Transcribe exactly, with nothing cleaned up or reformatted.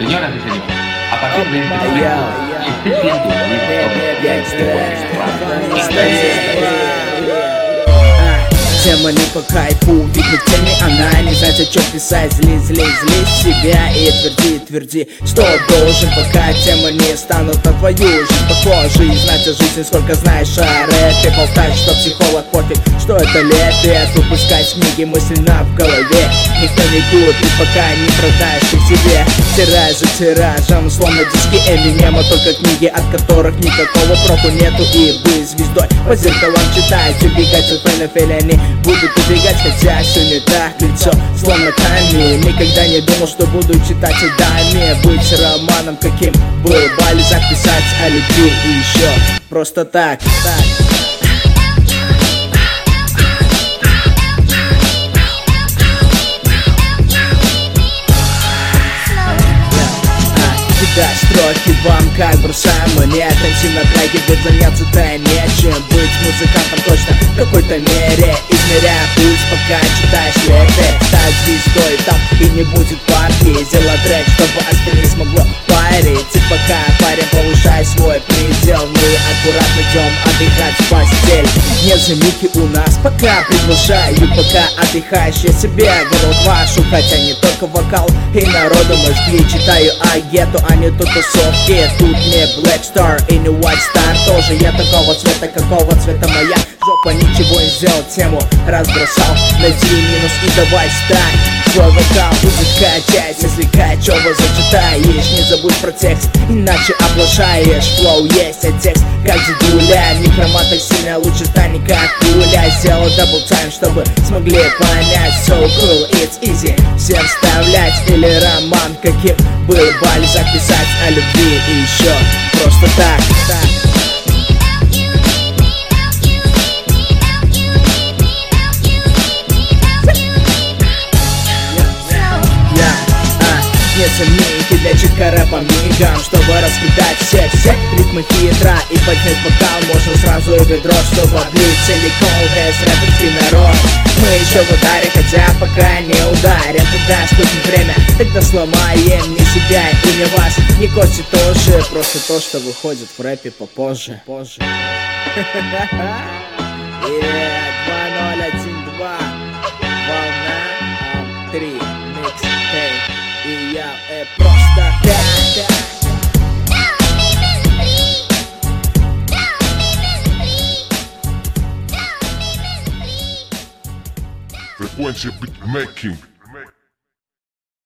Señoras y señores, a partir de este momento, esté siendo un Тема не по кайфу, видно в теме она не знает, что писать. Зли, зли, зли себя и тверди, тверди, что должен, пока тема не станут на твою жизнь похожи. И знать о жизни, сколько знаешь о рэпе. Болтать, что психолог пофиг, что это лепет. Выпускать книги мысленно в голове. Никто не купит, пока не продаешь их себе. Тираж за тиражем, словно диски Эминема. Только книги, от которых никакого проку нету. И быть звездой по зеркалам читать, убегать от фэля-фэля они будут убегать, хотя все не так. Лицо словно камень. Никогда не думал, что буду читать о даме. Быть романом, каким был Бальзак. Писать о любви и еще просто так, так. Кидать строки вам, как бросаем монет. Танцим на треке, будет заняться-то нечем. Быть музыкантом точно в какой-то мере. Измеряя пульс, пока читаешь лекции. Стать звездой там и не будет партии. Сделать трек, чтобы остальные смогло парить. И пока парень повышай свой предел, мы аккуратно идем отдыхать в постель. Нет заминки у нас, пока приглашаю. Пока отдыхаешь, я себе город вашу. Хотя не только вокал и народу мозги. Читаю о гетто, а не то тусовки. Тут не Black Star и не White Star. Тоже я такого цвета, какого цвета моя жопа. Ничего не сделал, тему разбросал. Найди минус и давай стань. Свой вокал будет качать, если качево зачитаешь. Не забудь про текст, иначе оплошаешь. Флоу есть, а текст как дедуля. Некромат так сильно, лучше стань как пуля. Сделал дабл тайм, чтобы смогли понять. So cool, it's easy. Всем вставлять или роман, каким был Бальзак. Писать о любви и еще просто так, так. Нет сомнений для читка рэпа мигом, чтобы раскидать всех-всех ритмы хитра и поднять бокал. Можно сразу и ведро, чтобы облить целиком весь рэперский народ. Мы еще в ударе, хотя пока не ударим. Когда ступим время, тогда сломаем не себя и не вас. Не кости тоже, просто то, что выходит в рэпе попозже, позже. два ноль один два волна три микстейп. И я э, просто так. Frequency beatmaking.